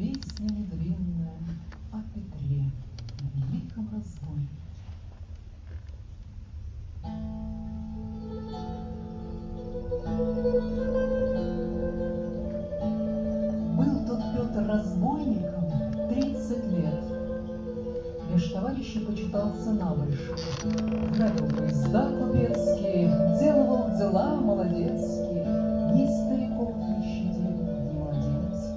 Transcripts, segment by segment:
песня недлинная о Петре, о великом разбойнике. Был тот Петр разбойником 30 лет. Меж товарищей почитался набольшим, грабил поезда купецкие, делал дела молодецкие, ни стариков не щадил, ни младенцев.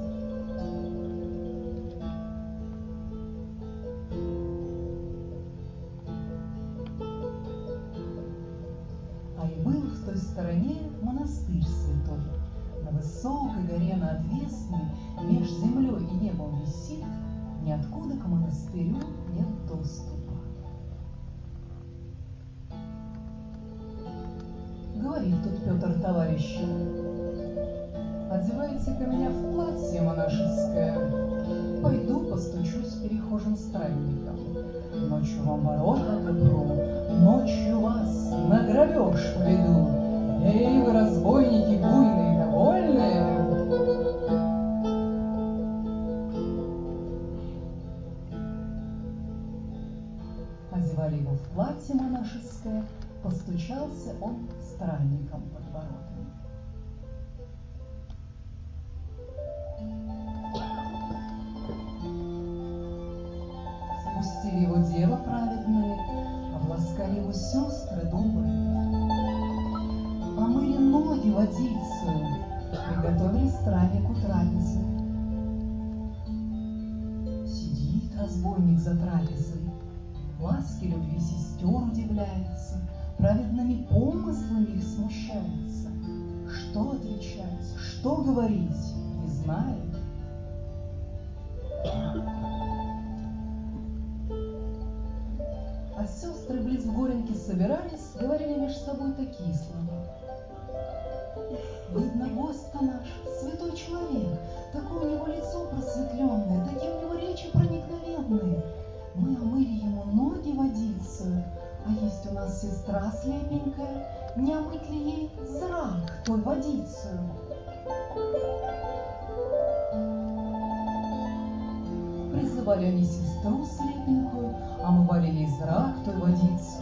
А и был в той стороне монастырь святой. На высокой горе, на отвесной, меж землей и небом висит, ниоткуда к монастырю нет доступа. Говорит тут Петр товарищу: одевайте-ка меня в платье монашеское, пойду постучусь перехожим странникам. Ночью вам ворота отопру, ночью вас на грабеж поведу. Эй, вы, разбойники буйные, довольные? Одевали его в платье монашеское, постучался он странником под воротами. Спустили его девы праведные, обласкали его сестры добрые, омыли ноги водицею, приготовили страннику трапезу. Сидит разбойник за трапезой, ласки любви сестер удивляется, праведными помыслами их смущается. Что отвечать, что говорить, не знает. А сестры близ в горенке собирались, говорили между собой такие слова: видно, гость-то наш, святой человек, такое у него лицо просветленное, такие у него речи проникновенные. Мы омыли ему ноги водицею, а есть у нас сестра слепенькая, не омыть ли ей зрак той водицею? Призывали они сестру слепенькую, омывали ей зрак той водицею.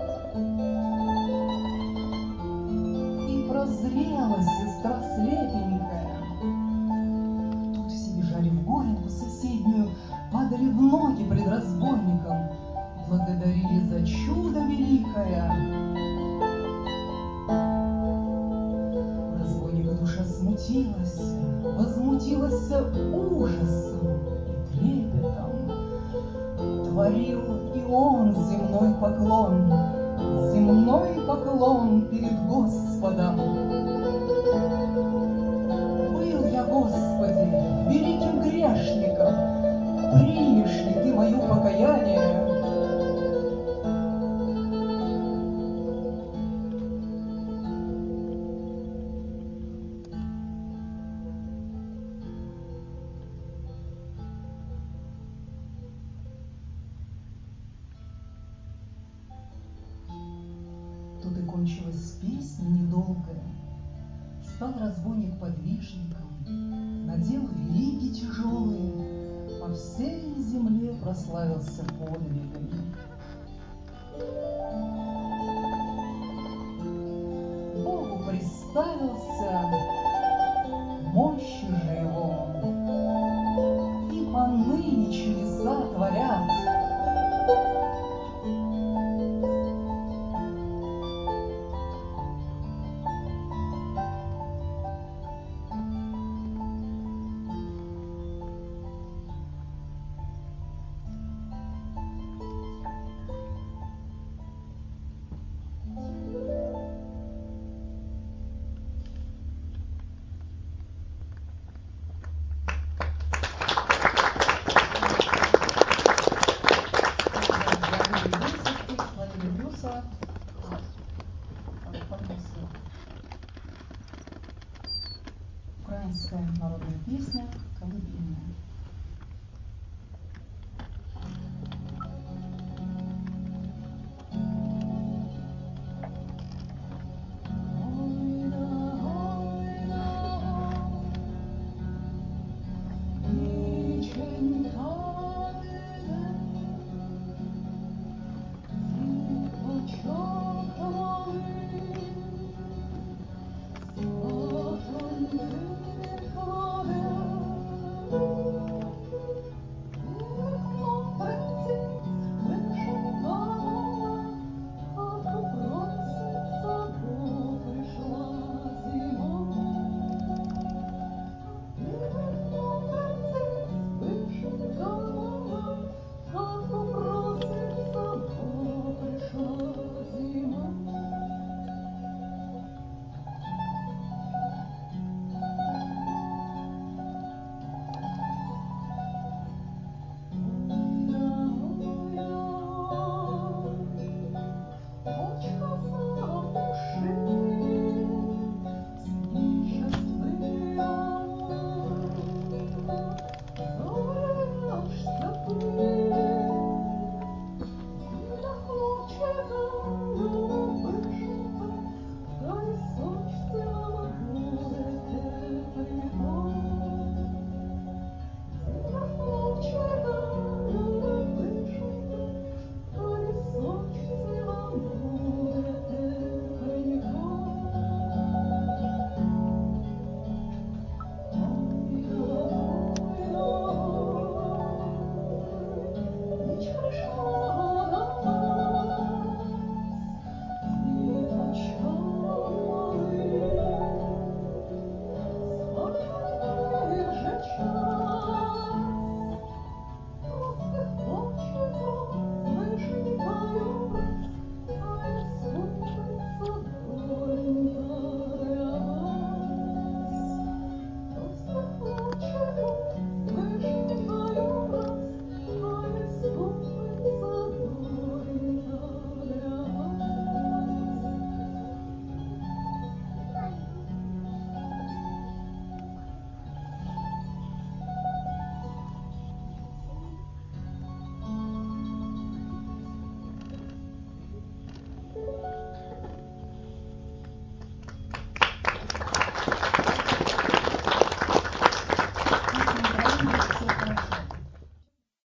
И прозрела сестра слепенькая. Тут все бежали в горенку соседнюю, падали в ноги пред разбойником, благодарили за чудо великое. У разбойника душа смутилась, возмутилась ужасом и трепетом. Творил и он земной поклон перед Господом. Был я, Господи, великим грешником, примешь ли ты мое покаяние? Тут и кончилась песня недолгая. Стал разбойник подвижником, надел вериги тяжелые, по всей земле прославился подвигами. Богу представился, мощью